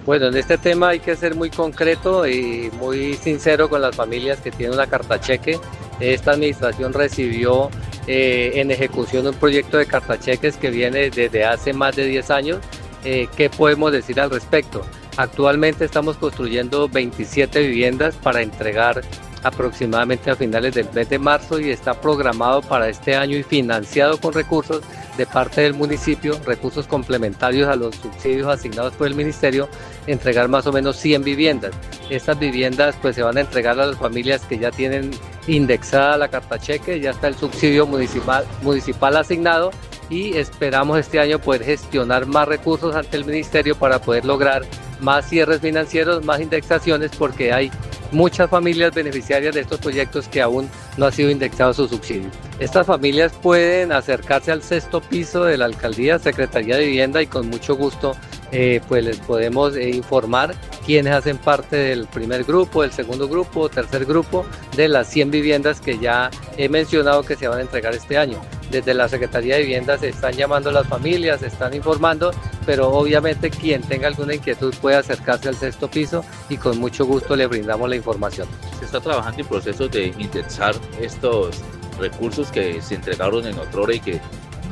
Bueno, en este tema hay que ser muy concreto y muy sincero con las familias que tienen una carta cheque. Esta administración recibió en ejecución un proyecto de carta cheques que viene desde hace más de 10 años. ¿Qué podemos decir al respecto? Actualmente estamos construyendo 27 viviendas para entregar aproximadamente a finales del mes de marzo y está programado para este año y financiado con recursos de parte del municipio, recursos complementarios a los subsidios asignados por el ministerio, entregar más o menos 100 viviendas. Estas viviendas pues se van a entregar a las familias que ya tienen indexada la carta cheque, ya está el subsidio municipal asignado y esperamos este año poder gestionar más recursos ante el ministerio para poder lograr más cierres financieros, más indexaciones, porque hay muchas familias beneficiarias de estos proyectos que aún no ha sido indexado su subsidio. Estas familias pueden acercarse al sexto piso de la alcaldía, Secretaría de Vivienda, y con mucho gusto pues les podemos informar quiénes hacen parte del primer grupo, del segundo grupo, tercer grupo de las 100 viviendas que ya he mencionado que se van a entregar este año. Desde la Secretaría de Vivienda se están llamando a las familias, se están informando, pero obviamente quien tenga alguna inquietud puede acercarse al sexto piso y con mucho gusto le brindamos la información. Se está trabajando en procesos de indexar estos recursos que se entregaron en otrora y que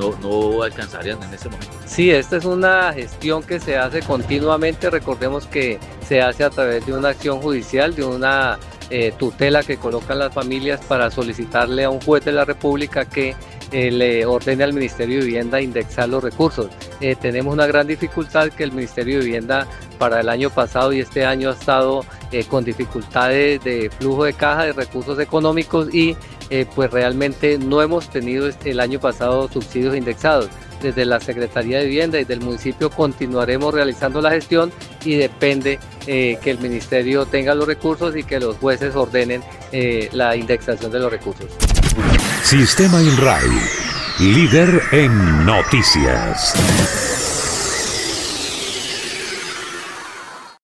no alcanzarían en ese momento. Sí, esta es una gestión que se hace continuamente. Recordemos que se hace a través de una acción judicial, de una tutela que colocan las familias para solicitarle a un juez de la República que le ordene al Ministerio de Vivienda indexar los recursos. Tenemos una gran dificultad que el Ministerio de Vivienda para el año pasado y este año ha estado con dificultades de flujo de caja, de recursos económicos y pues realmente no hemos tenido el año pasado subsidios indexados. Desde la Secretaría de Vivienda y del municipio continuaremos realizando la gestión y depende que el ministerio tenga los recursos y que los jueces ordenen la indexación de los recursos. Sistema INRAE, líder en noticias.